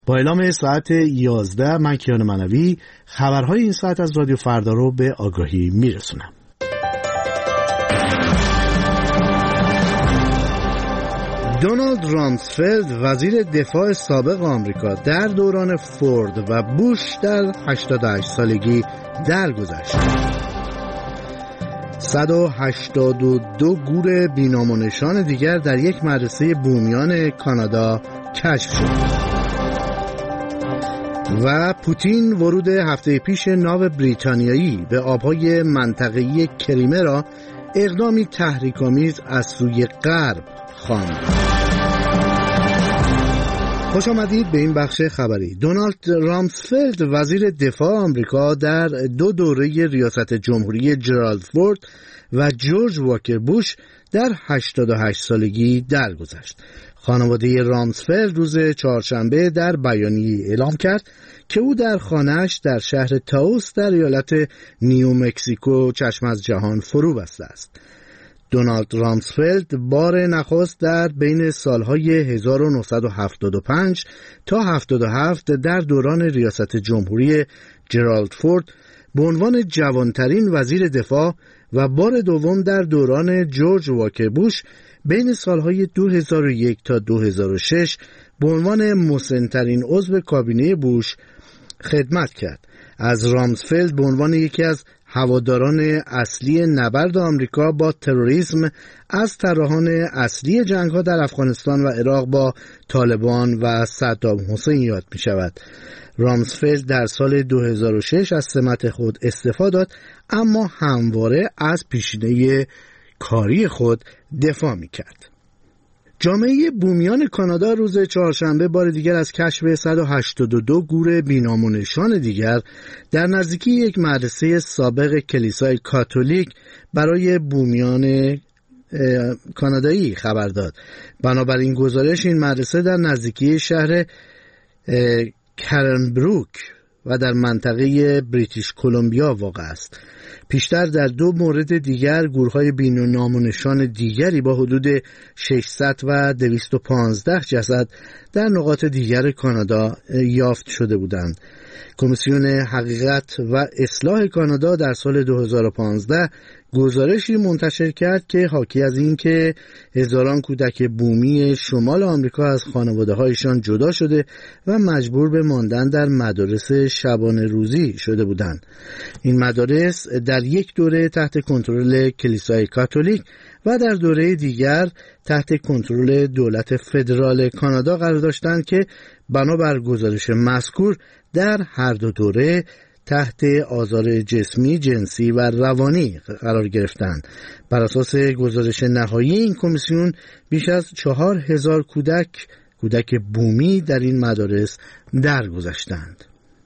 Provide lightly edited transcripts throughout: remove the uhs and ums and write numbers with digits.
با اعلام ساعت 11 من کیان منوی خبرهای این ساعت از رادیو فردا رو به آگاهی میرسونم. دونالد رامسفلد وزیر دفاع سابق آمریکا در دوران فورد و بوش در 88 سالگی درگذشت. 182 گور بی‌نام و نشان دیگر در یک مدرسه بومیان کانادا کشف شد. و پوتین ورود هفته پیش ناو بریتانیایی به آبهای منطقه‌ای کریمه را اقدامی تحریک‌آمیز از سوی غرب خواند. خوش آمدید به این بخش خبری. دونالد رامسفلد وزیر دفاع آمریکا در 2 دوره ریاست جمهوری جرالد فورد و جورج واکر بوش در 88 سالگی درگذشت. خانواده رامسفلد روز چهارشنبه در بیانیه‌ای اعلام کرد که او در خانه‌اش در شهر تائوس در ایالت نیومکزیکو چشم از جهان فرو بسته است. دونالد رامسفلد بار نخست در بین سالهای 1975 تا 77 در دوران ریاست جمهوری جرالد فورد به عنوان جوانترین وزیر دفاع و بار دوم در دوران جورج واکر بوش بین سالهای 2001 تا 2006 به عنوان مسن‌ترین عضو کابینه بوش خدمت کرد. از رامسفلد به عنوان یکی از هواداران اصلی نبرد آمریکا با تروریسم از طراحان اصلی جنگ‌ها در افغانستان و عراق با طالبان و صدام حسین یاد می شود. رامسفلد در سال 2006 از سمت خود استعفا داد، اما همواره از پیشینه کاری خود دفاع می کرد. جامعه بومیان کانادا روز چهارشنبه بار دیگر از کشف 182 گور بی‌نام و نشان دیگر در نزدیکی یک مدرسه سابق کلیسای کاتولیک برای بومیان کانادایی خبر داد. بنابراین گزارش این مدرسه در نزدیکی شهر کرنبروک و در منطقه بریتیش کلمبیا واقع است. پیشتر در 2 مورد دیگر گورهای بی‌نام و نشان دیگری با حدود 600 و 215 جسد در نقاط دیگر کانادا یافت شده بودند. کمیسیون حقیقت و اصلاح کانادا در سال 2015 گزارشی منتشر کرد که حاکی از این که هزاران کودک بومی شمال آمریکا از خانواده‌هایشان جدا شده و مجبور به ماندن در مدارس شبانه روزی شده بودند. این مدارس در یک دوره تحت کنترل کلیسای کاتولیک و در دوره دیگر تحت کنترل دولت فدرال کانادا قرار داشتند که بنابر گزارش مذکور در هر 2 دوره تحت آزار جسمی، جنسی و روانی قرار گرفتند. بر اساس گزارش نهایی این کمیسیون بیش از 4000 کودک بومی در این مدارس درگذشتند.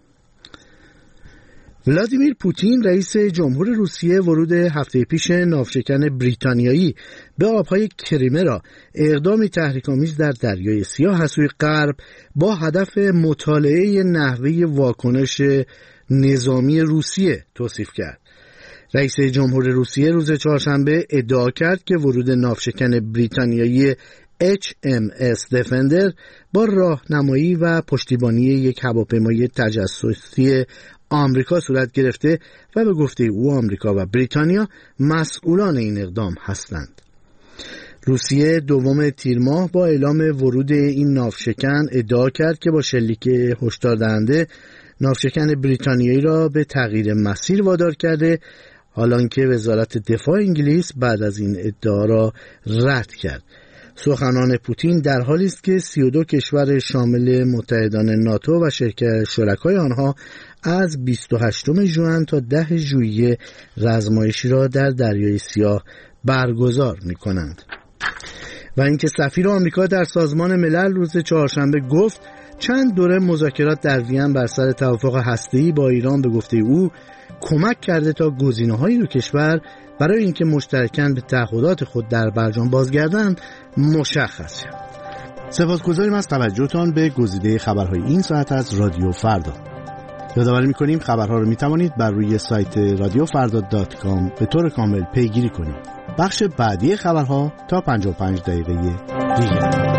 ولادیمیر پوتین رئیس جمهور روسیه ورود هفته پیش ناوشکن بریتانیایی به آبهای کریمه را اقدامی تحریک‌آمیز در دریای سیاه از سوی غرب با هدف مطالعه نحوه واکنش نظامی روسیه توصیف کرد. رئیس جمهور روسیه روز چهارشنبه ادعا کرد که ورود ناوشکن بریتانیایی HMS Defender با راهنمایی و پشتیبانی یک هواپیمای تجسسی آمریکا صورت گرفته و به گفته او آمریکا و بریتانیا مسئولان این اقدام هستند. روسیه دوم تیر ماه با اعلام ورود این ناوشکن ادعا کرد که با شلیک هشدار دهنده ناوشکن بریتانیایی را به تغییر مسیر وادار کرده، حالانکه وزارت دفاع انگلیس بعد از این ادعا را رد کرد. سخنان پوتین در حالی است که 32 کشور شامل متحدان ناتو و شرکای آنها از 28 ژوئن تا 10 ژوئیه رزمایشی را در دریای سیاه برگزار می‌کنند. و اینکه سفیر آمریکا در سازمان ملل روز چهارشنبه گفت چند دوره مذاکرات در وین بر سر توافق هسته‌ای با ایران به گفته او کمک کرده تا گزینه‌های دو کشور برای اینکه مشترکاً به تعهدات خود در برجام بازگردند مشخص شد. سپاسگزاریم از توجهتان به گزیده خبرهای این ساعت از رادیو فردا. یادآوری می‌کنیم خبرها رو می‌توانید بر روی سایت radiofarda.com به طور کامل پیگیری کنید. بخش بعدی خبرها تا 55 دقیقه دیگر.